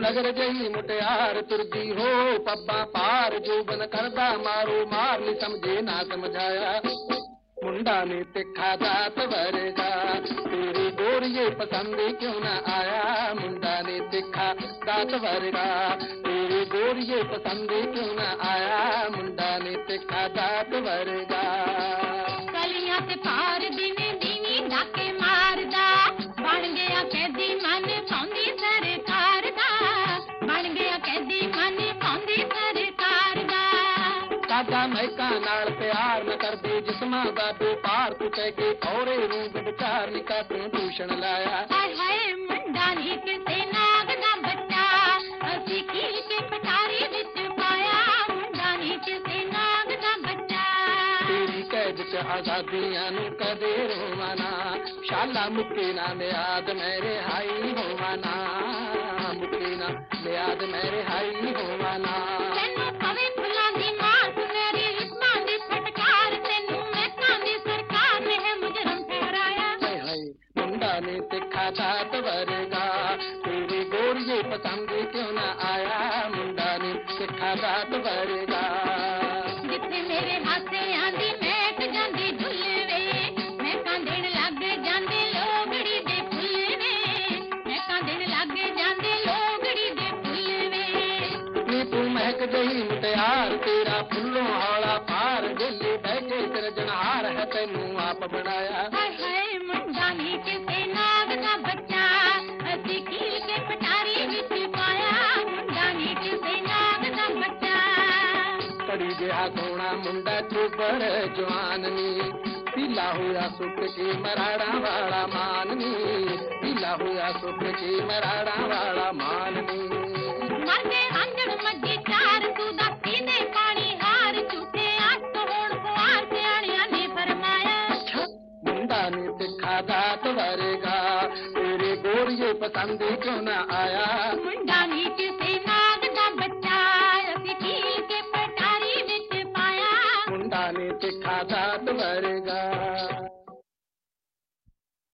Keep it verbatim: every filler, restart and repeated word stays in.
नगर जही मुटियार तुरदी हो पब्बा पार जोबन करदा मारो मार नी समझे ना समझाया मुंडा ने तिखा दात वर्गा तेरी गोरिये पसंद क्यों ना आया मुंडा ने तिखा दात वर्गा तेरी गोरिये पसंद क्यों ना आया मुंडा ने तिखा दात वर्गा कलियां ते पार दिने दीनी डाके मारदा बन गया कैदी मन पाउंदी सरकार दा बन गया कैदी मन पाउंदी सरकार दा कादा महका नाल प्यार न करदे जिस्मां दा व्यापार तू कह के औरे रूप विचार निका तू दूषण लाया हाय हाय मुंडा नी किसे नाग दा बच्चा असी कील के पटारी विच पाया मुंडा नी किसे नाग दा बच्चा तेरी कैद च आजादियां नू कदे रोवाना शाला मुक्के ना मियाद मेरे हाई होवाना मुक्के ना मियाद मेरे हाई होवाना तैनू पवे फुल्लां दी मां सुनहरी रिश्मां दी फटकार तैनू महकां दी सरकार ने है मुजरम ठहराया हाय हाय मुंडा ने तिखा दात वर्गा तेरी गोरिये पसंद क्यों ना आया मुंडा ने तिखा दात वर्गा जिथे मेरे हाथे आंदी मैक जांदी झुल्ले वे महकां देण लग जांदे लोगड़ी दे फुੱਲ वे महकां देण लग जांदे लोगड़ी दे फुੱਲ वे नी तू महक गई मुटियार तेरा फुल्लों हौला पार दिल्ली बैठे सिरजनहार है तैनू आप बनाया हाय हाय मुंडा नी किसे नाग दा बच्चा असी कील के पटारी विच पाया मुंडा नी किसे नाग दा बच्चा कड़ी जिहा सोना मुंडा चुबर जवान नी पीला होया सुख के मराड़ा वाला मान नी पीला होया सुख के मराड़ा वाला मान नी मरदे रांझण मज्जी चार सूदा पींदे पानी हार झूठे अष्ट होण कुआर सियाणियां ने फरमाया मुंडा ने तिखा दात वर्गा तेरे गोरिये पसंद क्यों ना आया मुंडा नी किसे नाग दा बच्चा असी कील के पटारी विच पाया मुंडा ने तिखा दात वर्गा।